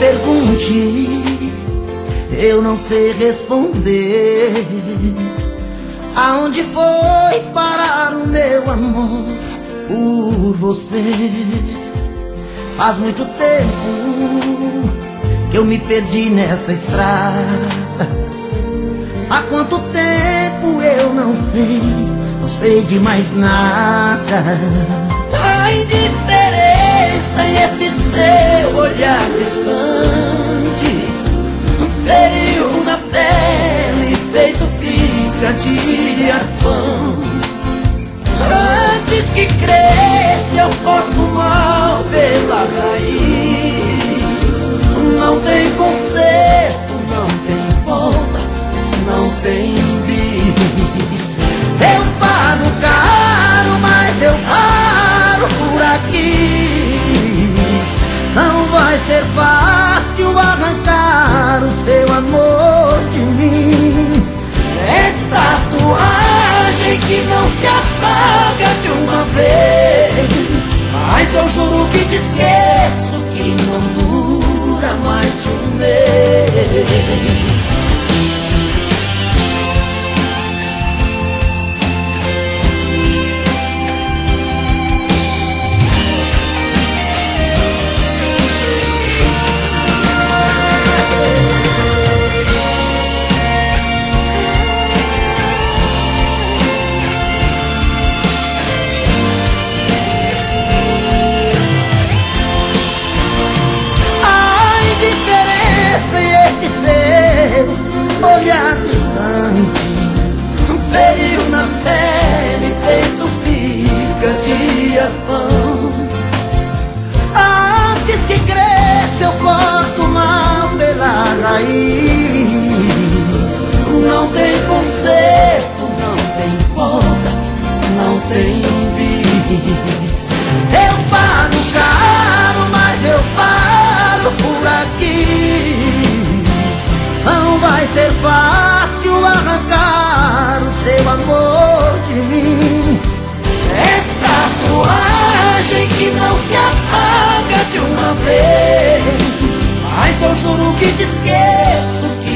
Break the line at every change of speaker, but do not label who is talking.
pergunte, eu não sei responder. Aonde foi parar o meu amor por você? Faz muito tempo que eu me perdi nessa estrada. Há quanto tempo eu não sei de mais nada. A indiferença e esse seu olhar distante feriu na pele, feito fisga de arpão. Antes que cresça eu corto mal pela raiz. Não tem conserto, não tem volta, não tem bis. Eu pago caro, mas eu paro por aqui. Não vai ser fácil arrancar o seu amor de mim. É tatuagem que não se apaga de uma vez, mas eu juro que te esqueço, que não dura mais de um mês. Esse seu olhar distante feriu na pele, feito fisga de arpão. Antes que cresça eu corto mal pela raiz. Não tem conserto, não tem volta, não tem bis. Eu pago caro, mas eu paro por aqui. Não vai ser fácil arrancar o seu amor de mim. É tatuagem que não se apaga de uma vez, mas eu juro que te esqueço,